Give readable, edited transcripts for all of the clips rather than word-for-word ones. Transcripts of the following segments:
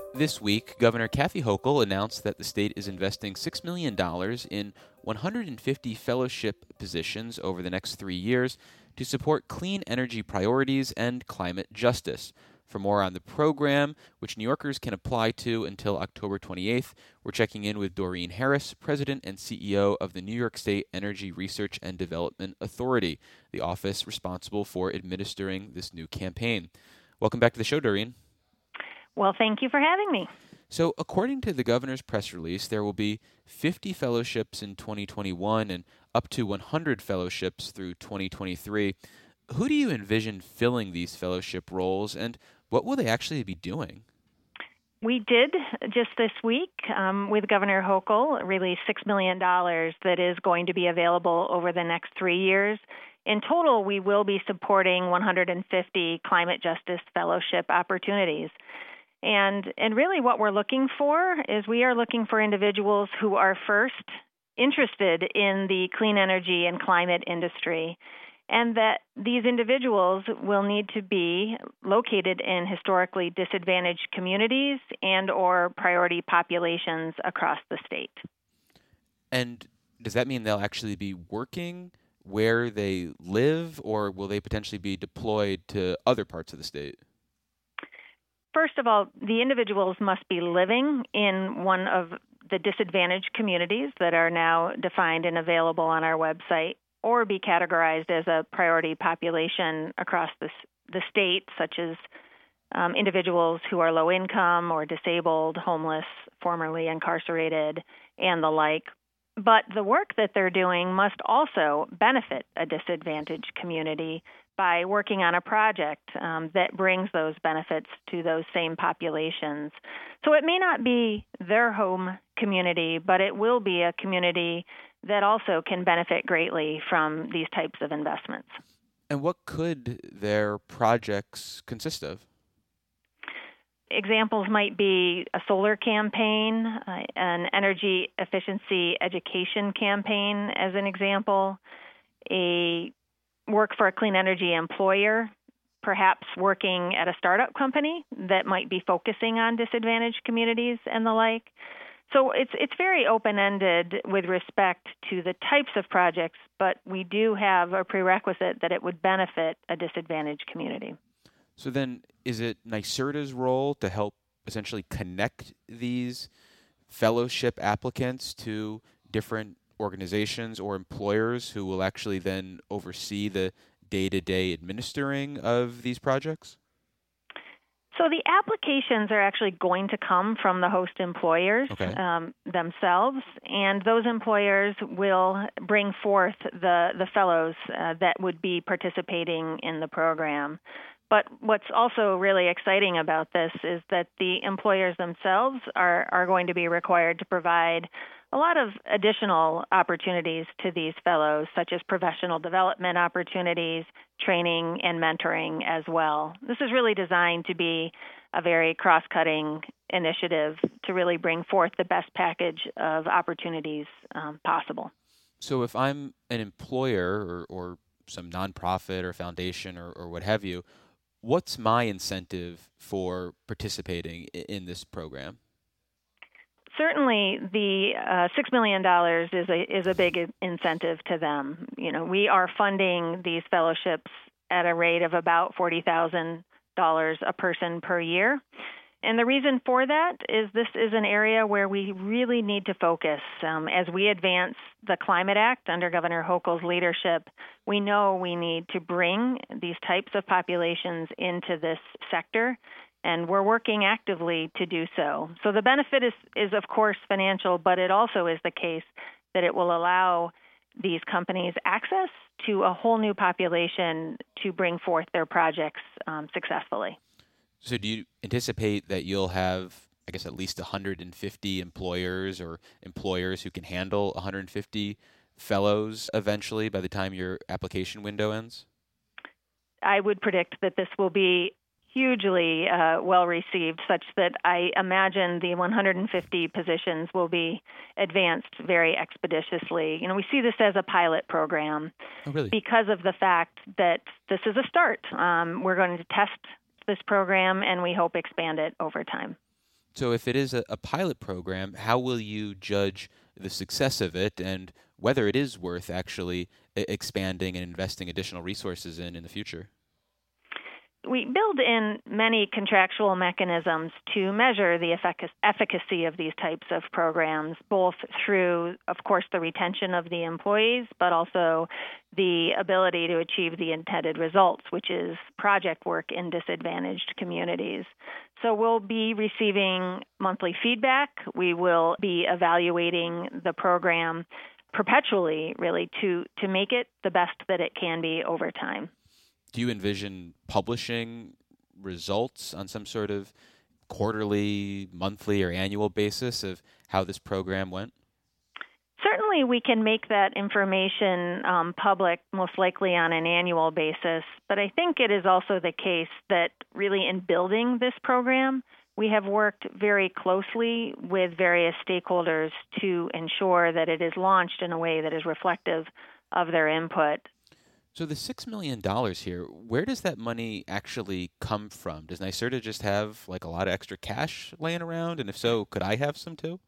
This week, Governor Kathy Hochul announced that the state is investing $6 million in 150 fellowship positions over the next 3 years to support clean energy priorities and climate justice. For more on the program, which New Yorkers can apply to until October 28th, we're checking in with Doreen Harris, President and CEO of the New York State Energy Research and Development Authority, the office responsible for administering this new campaign. Welcome back to the show, Doreen. Well, thank you for having me. So, according to the governor's press release, there will be 50 fellowships in 2021 and up to 100 fellowships through 2023. Who do you envision filling these fellowship roles, and what will they actually be doing? We did just this week, with Governor Hochul, release $6 million that is going to be available over the next 3 years. In total, we will be supporting 150 climate justice fellowship opportunities. And really what we're looking for is we are looking for individuals who are first interested in the clean energy and climate industry, and that these individuals will need to be located in historically disadvantaged communities and or priority populations across the state. And does that mean they'll actually be working where they live, or will they potentially be deployed to other parts of the state? First of all, the individuals must be living in one of the disadvantaged communities that are now defined and available on our website, or be categorized as a priority population across the state, such as individuals who are low income or disabled, homeless, formerly incarcerated, and the like. But the work that they're doing must also benefit a disadvantaged community by working on a project that brings those benefits to those same populations. So it may not be their home community, but it will be a community that also can benefit greatly from these types of investments. And what could their projects consist of? Examples might be a solar campaign, an energy efficiency education campaign as an example, a work for a clean energy employer, perhaps working at a startup company that might be focusing on disadvantaged communities and the like. So it's very open-ended with respect to the types of projects, but we do have a prerequisite that it would benefit a disadvantaged community. So then, is it NYSERDA's role to help essentially connect these fellowship applicants to different organizations or employers who will actually then oversee the day-to-day administering of these projects? So the applications are actually going to come from the host employers themselves, and those employers will bring forth the fellows that would be participating in the program. But what's also really exciting about this is that the employers themselves are going to be required to provide a lot of additional opportunities to these fellows, such as professional development opportunities, training, and mentoring as well. This is really designed to be a very cross-cutting initiative to really bring forth the best package of opportunities possible. So if I'm an employer or some nonprofit or foundation or what have you, what's my incentive for participating in this program? Certainly, the $6 million is a big incentive to them. You know, we are funding these fellowships at a rate of about $40,000 a person per year. And the reason for that is this is an area where we really need to focus. As we advance the Climate Act under Governor Hochul's leadership, we know we need to bring these types of populations into this sector, and we're working actively to do so. So the benefit is of course, financial, but it also is the case that it will allow these companies access to a whole new population to bring forth their projects successfully. So do you anticipate that you'll have, I guess, at least 150 employers or employers who can handle 150 fellows eventually by the time your application window ends? I would predict that this will be hugely well received, such that I imagine the 150 positions will be advanced very expeditiously. You know, we see this as a pilot program because of the fact that this is a start. We're going to test this program, and we hope expand it over time. So if it is a pilot program, how will you judge the success of it and whether it is worth actually expanding and investing additional resources in the future? We build in many contractual mechanisms to measure the efficacy of these types of programs, both through, of course, the retention of the employees, but also the ability to achieve the intended results, which is project work in disadvantaged communities. So we'll be receiving monthly feedback. We will be evaluating the program perpetually, really, to make it the best that it can be over time. Do you envision publishing results on some sort of quarterly, monthly, or annual basis of how this program went? Certainly, we can make that information public, most likely on an annual basis. But I think it is also the case that really in building this program, we have worked very closely with various stakeholders to ensure that it is launched in a way that is reflective of their input. So the $6 million here, where does that money actually come from? Does NYSERDA just have like a lot of extra cash laying around? And if so, could I have some too?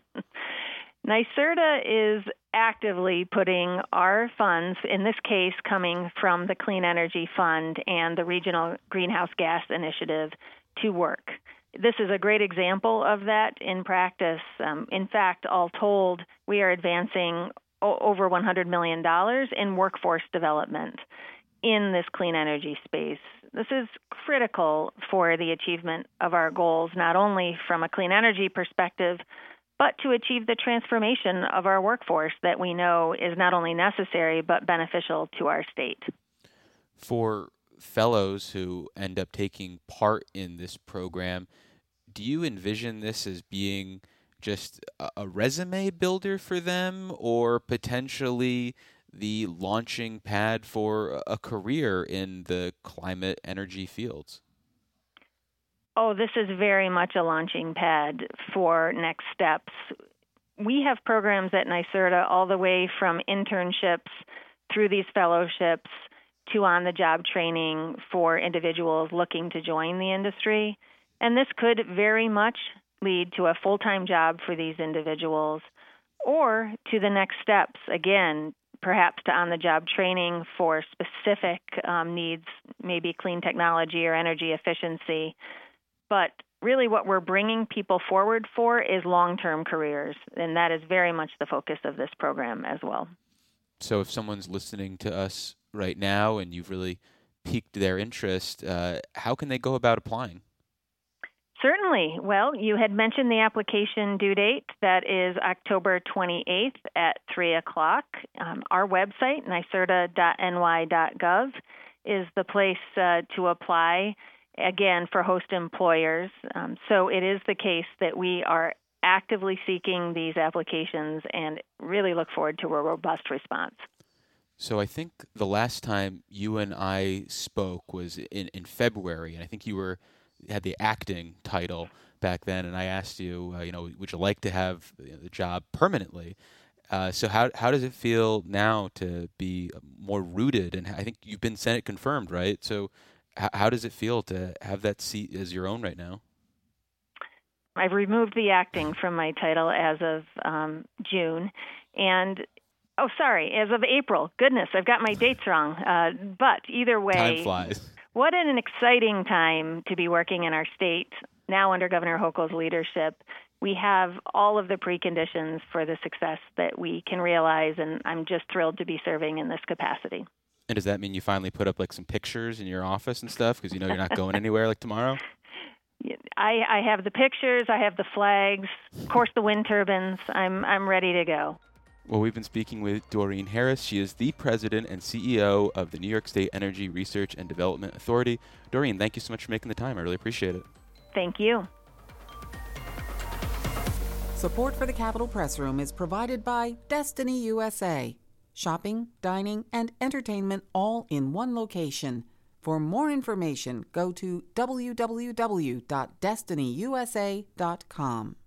NYSERDA is actively putting our funds, in this case coming from the Clean Energy Fund and the Regional Greenhouse Gas Initiative, to work. This is a great example of that in practice. In fact, all told, we are advancing over $100 million in workforce development in this clean energy space. This is critical for the achievement of our goals, not only from a clean energy perspective, but to achieve the transformation of our workforce that we know is not only necessary, but beneficial to our state. For fellows who end up taking part in this program, do you envision this as being just a resume builder for them, or potentially the launching pad for a career in the climate energy fields? Oh, this is very much a launching pad for next steps. We have programs at NYSERDA all the way from internships through these fellowships to on-the-job training for individuals looking to join the industry. And this could very much lead to a full-time job for these individuals, or to the next steps, again, perhaps to on-the-job training for specific needs, maybe clean technology or energy efficiency. But really what we're bringing people forward for is long-term careers, and that is very much the focus of this program as well. So if someone's listening to us right now and you've really piqued their interest, how can they go about applying? Certainly. Well, you had mentioned the application due date. That is October 28th at 3 o'clock. Our website, nyserda.ny.gov, is the place to apply, again, for host employers. So it is the case that we are actively seeking these applications and really look forward to a robust response. So I think the last time you and I spoke was in February, and I think you had the acting title back then, and I asked you, would you like to have the job permanently? So how does it feel now to be more rooted? And I think you've been Senate confirmed, right? So how does it feel to have that seat as your own right now? I've removed the acting from my title as of June, and as of April. Goodness, I've got my dates wrong. But either way, time flies. What an exciting time to be working in our state, now under Governor Hochul's leadership. We have all of the preconditions for the success that we can realize, and I'm just thrilled to be serving in this capacity. And does that mean you finally put up like some pictures in your office and stuff because you're not going anywhere like tomorrow? I have the pictures, I have the flags, of course the wind turbines. I'm ready to go. Well, we've been speaking with Doreen Harris. She is the president and CEO of the New York State Energy Research and Development Authority. Doreen, thank you so much for making the time. I really appreciate it. Thank you. Support for the Capitol Press Room is provided by Destiny USA. Shopping, dining, and entertainment all in one location. For more information, go to www.destinyusa.com.